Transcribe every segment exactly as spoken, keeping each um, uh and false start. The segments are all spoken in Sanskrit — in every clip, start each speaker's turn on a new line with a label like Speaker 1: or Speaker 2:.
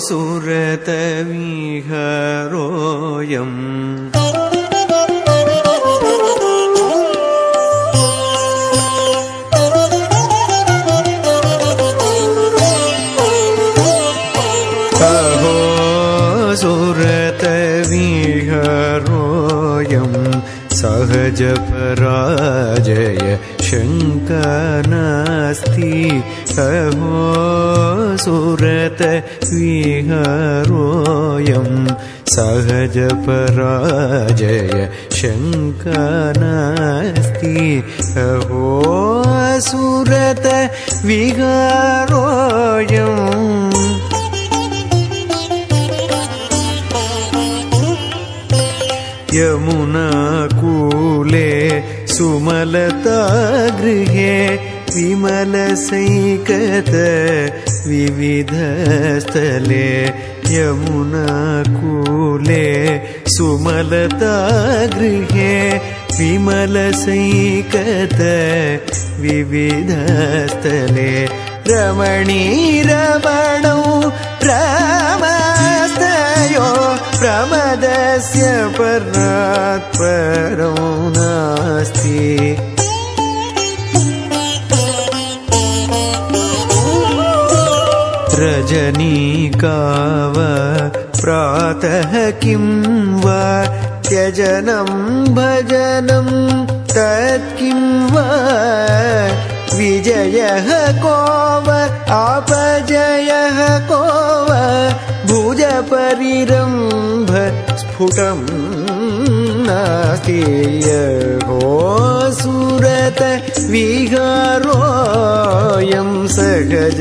Speaker 1: सुरतविहरोऽयम् सुरतविहरोऽयम् सहज पराजय शङ्का नास्ति अहो सुरतविहरोऽयं सहज पराजय शङ्का नास्ति अहो सुरतविहरोऽयम् यमुनाकूले सुमलता गृहे विमलसैकत विविधस्थले यमुनाकूले सुमलता गृहे विमलसैकत विविधस्थले रमणीरमणौ रमस्तयो प्रमदस्य परात् परं नास्ति रजनीकाव प्रातः किं वा त्यजनं भजनं तत्किं वा विजयः को वा अपजयः को वा भुजपरिरम्भ स्फुटं नास्ति यहो सुरतविहरोऽयं सहज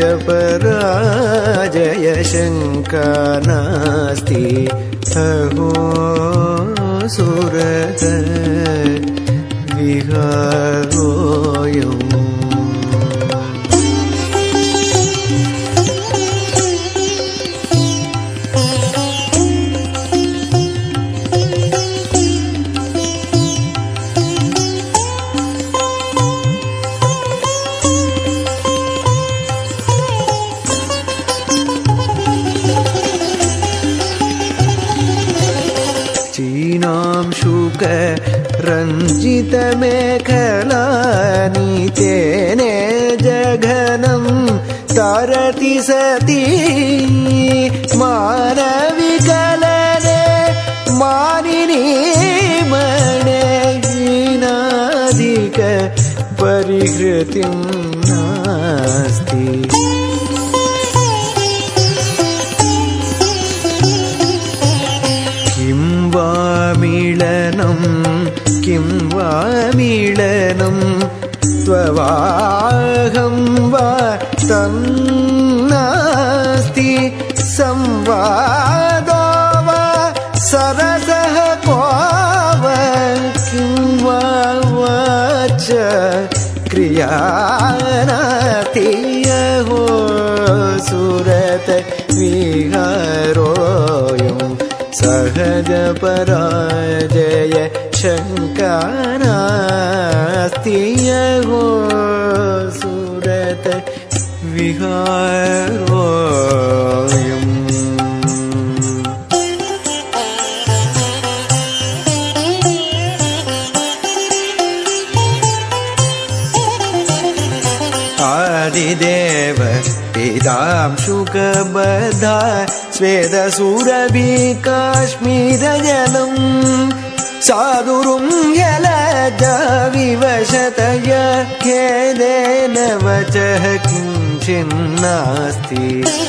Speaker 1: पराजय शङ्का नास्ति अहो सुरतविहरोऽयम् रञ्जितमेखलानीतेने जघनं तरति सती मानविकलने मानिनी मणे हीनाधिक परिहृतिं नास्ति किं वा मिलनं किं वा मिलनं त्ववाहं वा तन्नास्ति संवादो वा सरसः को वा किं वा वाच क्रिया नास्ति अहो सुरतविहरोऽयं सहज पराजय शङ्का नास्ति अहो सुरतविहरोऽयम् आदिदेव पितांशुकबद्धा स्वेदसुरभि काश्मीरजलम् साधुरुं यलजाविवशतय खेदेन वचः किञ्चिन्नास्ति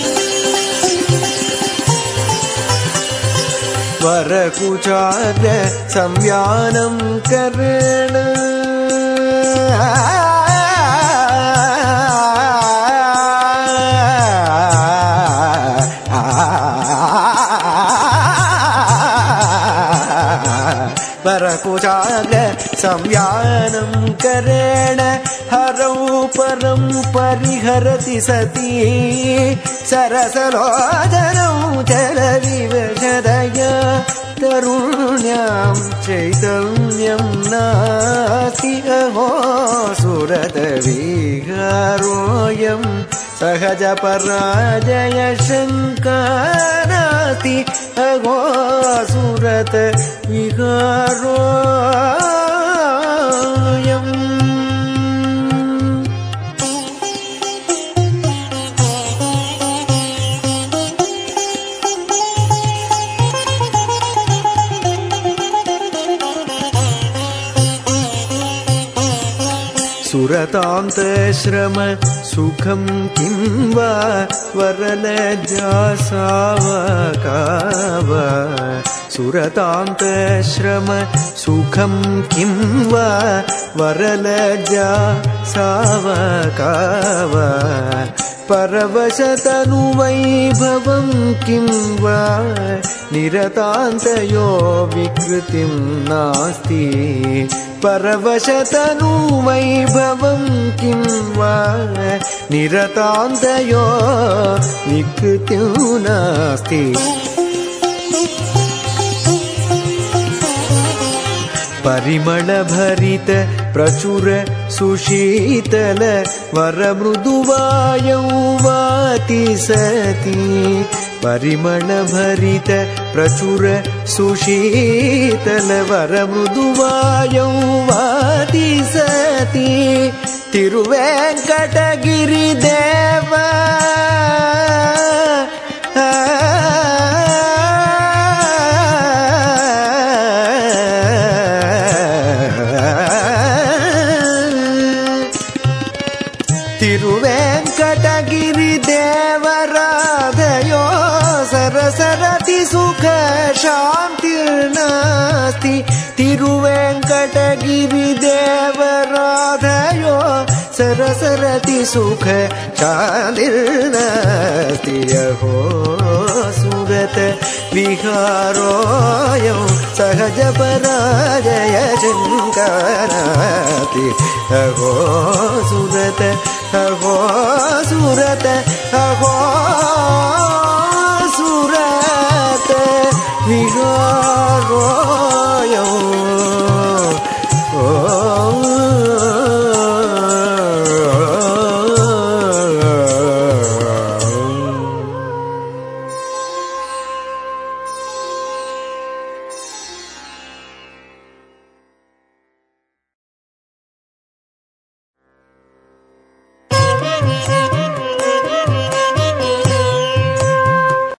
Speaker 1: वरकुचाग्र संव्यानं कर्ण परकुचाग्र संव्यानं करेण हरौ परं परिहरति सती सरसलोचनौ चलविवशदय तरुण्यां चैतन्यं नास्ति अहो सुरतविहरोऽयं सहज पराजय शङ्कानास्ति अघो सुरत विहारोऽयम् सुरतान्तश्रम सुखं किं वा वरलज्जा सावका वा सुरतान्तश्रम सुखं किं वा वरलज्जा सावका वा परवशतनुवैभवं किं वा निरतान्तयो विकृतिं नास्ति परवशतनुवैभवं किं वा निरतान्तयो विकृतिं नास्ति परिमलभरित प्रचुर सुशीतल वरमृदुवायौ वाति सति परिमलभरित प्रचुर सुशीतल वरमृदुवायौ वाति सति तिरुवेङ्कटगिरिदेव तिरुवेङ्कटगिरिदेवराधयो सरसरति सुख शान्तिर्नास्ति तिरुवेङ्कटगिरिदेवराधयो सरसरति सुख शान्तिर्नास्ति अहो सुरत विहारोऽयं सहज पराजय शङ्कानास्ति अहो सुरत अहो सुरत अहो